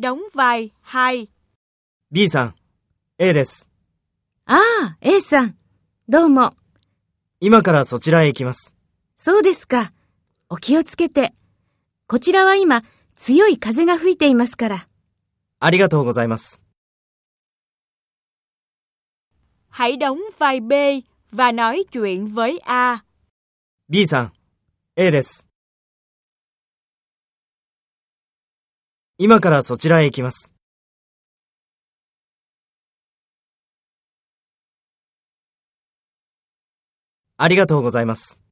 đóng vai 2。 B さん、A です。 ああ、A さん。どうも。 今からそちらへ行きます。 そうですか。お気をつけて。こちらは今、強い風が吹いていますから。 ありがとうございます。 Hãy đóng vai B và nói chuyện với A。 B さん、A です。今からそちらへ行きます。ありがとうございます。